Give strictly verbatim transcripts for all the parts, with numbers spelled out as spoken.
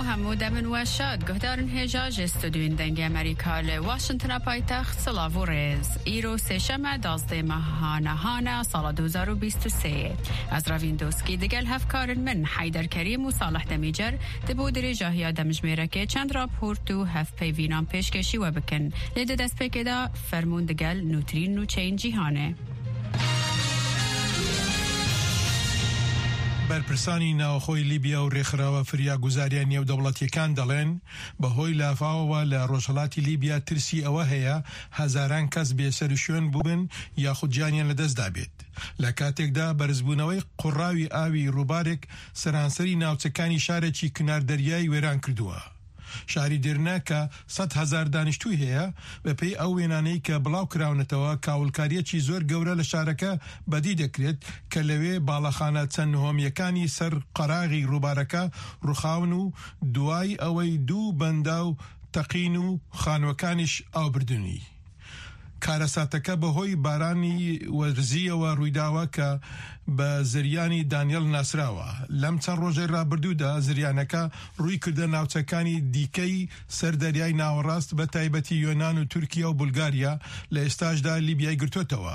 هەموو دەمن وەشاد گۆهدارن هێژاژ استودیوین دەنگی ئەمریکا لە واشنتنە پایتەخت سڵاو و ڕێز ئیرۆ سێشەمە دازدەی مەهانەهانە ساڵە دو هەزار و بیست و سێ ئەز ڕەڤین دۆسکی دەگەل هەفکارن من حەیدەر کەریم و ساڵح دەمیجەر دەبوو درێژاهیا دەمژمێرەکێ چەند راپۆرت و هەف پەیڤینان پێشکەشی وە بکەن لێدە دەستپێکێدا فەرموون دەگەل نووترین و چەین جیهانێ. بەرپرسانی ناوخۆی لیبیا و ڕێکخراوە فریاگوزاریان نێودەوڵەتیەکان دەڵێن بەهۆی لافاوەوە لە ڕۆژهەڵاتی لیبیا ترسی ئەوە هەیە هەزاران کەس بێسەر و شوێن بووبن یاخود جانیان لەدەستدا بێت. لە کاتێکدا بەرزبوونەوەی قوڕاوی ئاوی ڕووبارێک سەرانسەری ناوچەکانی شارێکی کناردەریای وێران کردووە. شاری دێرنا کە سەد هەزار دانیشتووی هەیە بەپێی ئەو وێنانەی کە بڵاو کراونەتەوە کاولکاریەکی زۆر گەورە لە شارەکە بەدی دەکرێت کە لەوێ باڵەخانە چەند نهۆمیەکانی سەر قەراغی ڕووبارەکە ڕووخاون و دوای ئەوەی دوو بەندا و تەقین و خانوەکانیش ئاوبردنی. کارەساتەکە بەهۆی بارانی وەرزیەوە ڕوویداوە کە بە زریانی دانیێل ناسراوە. لەم چەند ڕۆژەی ڕابردوودا زریانەکە ڕووی کردە ناوچەکانی دیکەی سەردەریای ناوەڕاست بە تایبەتی یۆنان و تورکیا و بولگاریا لە ئێستاشدا لیبیای گرتوتەوە.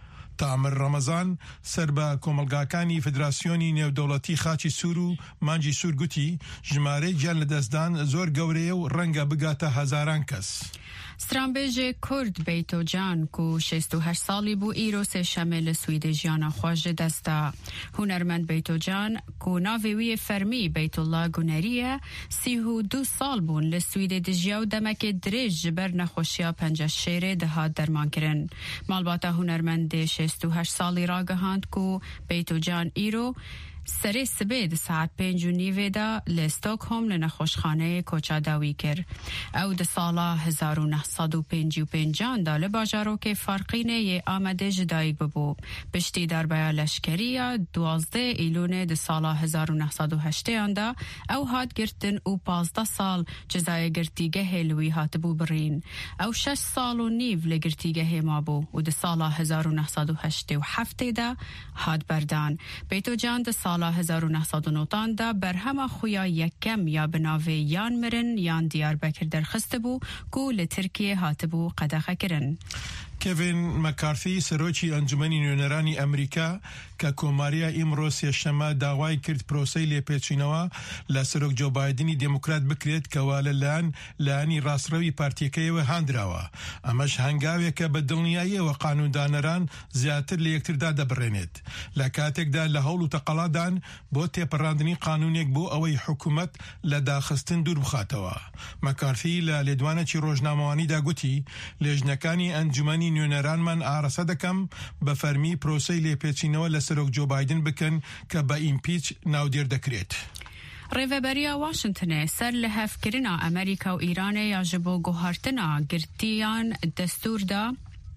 تامر ڕەمەزان سەر بە کۆمەلگاکانی فدراسیۆنی نێودەوڵەتی خاچی سوور و مانجی سوور گوتی ژمارەی گیان لە دەستدان زۆر گەورەیە و ڕەنگە بگاتە هەزاران کەس. سترانبێژێ کورد بەیتۆجان و شەست و هەشت ساڵی بوو ئیرۆ سێشەمێ لە سویدە ژیانە خۆشە دەستا. هونەرمەند بەیتۆجان و ناوێویە فەرمی بەیتوڵا گونەریە سی و دوو ساڵ بوون لە سویدە دژیا و دەمەکێ درێژ ژبەر نەخۆشیە پەنجە شێرێ دەهات دەرمانکردن. ماڵباتە هونەرمەندێ شەست و هەشت ساڵی ڕاگەهاند و بەیتۆجان ئیرۆ سەرێ سبێ دە ساعت پێنج و نیڤێدا لە ستۆکهۆم لە نەخۆشخانەیە کۆچاداوی کرد. ئەو دە ساڵە هەزار و نە سەد و پێنج و پێنجاندا لە باژارۆکێ فارقینەیە ئامادە ژدایک ببوو. پشتی دەربەیە لەشکەریە دوازدە ئیلونێ دە ساڵە هەزار و نە سەد و هەشتەیاندا ئەو هات گرتن و پازدە ساڵ جزایە گرتیگەهێ لوی هاتبوو بڕین. ئەو شەش ساڵ و نیڤ لە گرتیگەهێ مابوو و دە ساڵە هەزار و نە سەد و هەشتە و هەفتێدا هات بەردان. بەیتۆجان دە ساڵە هەزار و نە سەد و نۆتاندا بەرهەمە خویا یەکەم یا بناوێ یان مرن یان دیاربەکر دەرخستە بوو و لە ترکیە هاتبوو قەدەغەکردن. کێڤین مەکارتی سەرۆکی ئەنجومەنی نوێنەرانی ئەمریکا کە کۆماریە ئیمڕۆ سێشەمە داوای کرد پرۆسەی لێپێچینەوە لە سەرۆک جۆ بایدنی دموکرات بکرێت کەوا لەلایەن لایەنی ڕاستڕەوی پارتیەکەیەوە هاندراوە. ئەمەش هەنگاوێکە بە دڵنیاییەوە قانوندانەران زیاتر لە یەکتردا دەبڕێنێت لە کاتێکدا لە هەوڵ و تەقەڵادان بۆ تێپەڕاندنی قانونێک بۆ ئەوەی حکوومەت لە داخستن دوور بخاتەوە. مەکارتی لە لێدوانێکی ڕۆژنامەوانیدا گوتی لێژنەکانی ئەنجومەنی نوێنەرانمان ئارەسە دەکەم بە فەرمی پرۆسەی لێپێچینەوە لە سەرۆک جۆ بایدن بکەن کە بە ئیمپیچ ناودێر دەکرێت. ڕێڤەبەریە واشنتنێ سەر لە هەفکردنا ئەمریکا و ئیرانێ یا ji بۆ گوهارتنا گرتیان دەستوردا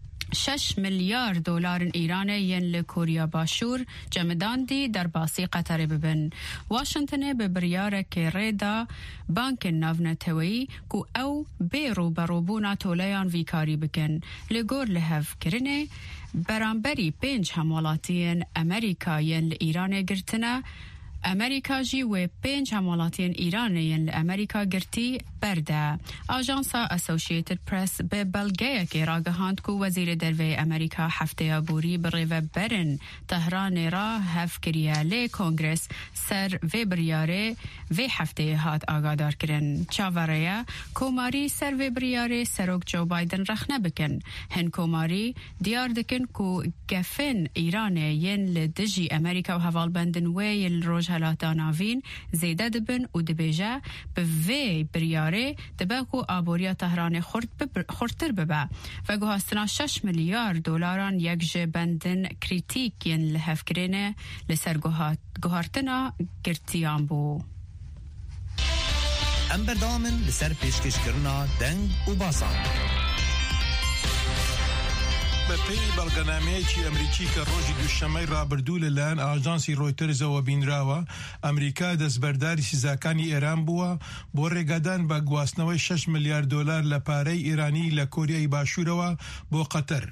شش ملیار دۆلارن ئیرانە یەن لە کوریا باشوور جەمداندی دەرباسی قەتەرێ ببن. واشنتنێ بە بڕیارێکی ڕێدا بانکن ناونەتەوەیی و ئەو بێ ڕووبەڕووبوونا تۆلەیان ڤیکاری بکەن. لە گۆر لە هەفکردنێ بەرامبەری پێنج هەموڵاتیان ئەمریکا یەن لە ئیرانێ گرتنە ئەمریکا جی و پێنج هەموڵاتیان ئیرانیان لە ئەمریکا گرتی بەردە. ئاژانسا ئەسۆشیێتد پرس بە بەڵگەیەکی ڕاگەهاند و وەزیرە دەرەوەی ئەمریکا هەفتەیە بوری بڕێڤەبەرن تەهرانێرا هەفکریە لێ کۆنگرس سەر vê biryarê vê hefteyê hat agadar-kirin. Çavareye komarî ser vê biryarê Serok Joe Biden rexne bikin. Hin komarî diyar dikin ku gefin Îranê yên li dijî Amerîka û hevalbendin wê yên rojhelata navîn zêde dibin û dibêje bi vê biryarê dibe ku aboriya Tehranê xurttir bibe. Ve guhastina şeş milyar dolaran yek ji bendin krîtîk yên li hevkirêne li ser guhartina girtiyan bû. Em berdamin li ser pêşkêşkirina deng û basan. بەپێی بەڵگەنامەیەکی ئەمریکی کە ڕۆژی دووشەمەی ڕابردوو لەلایەن ئاژانسی ڕۆیتەرزەوە بینراوە، ئەمریکا دەستبەرداری سیزاکانی ئێران بووە بۆ ڕێگەدان بە گواستنەوەی شەش ملیار دۆلار لە پارەی ئێرانی لە کۆریای باشوورەوە بۆ قەتەر.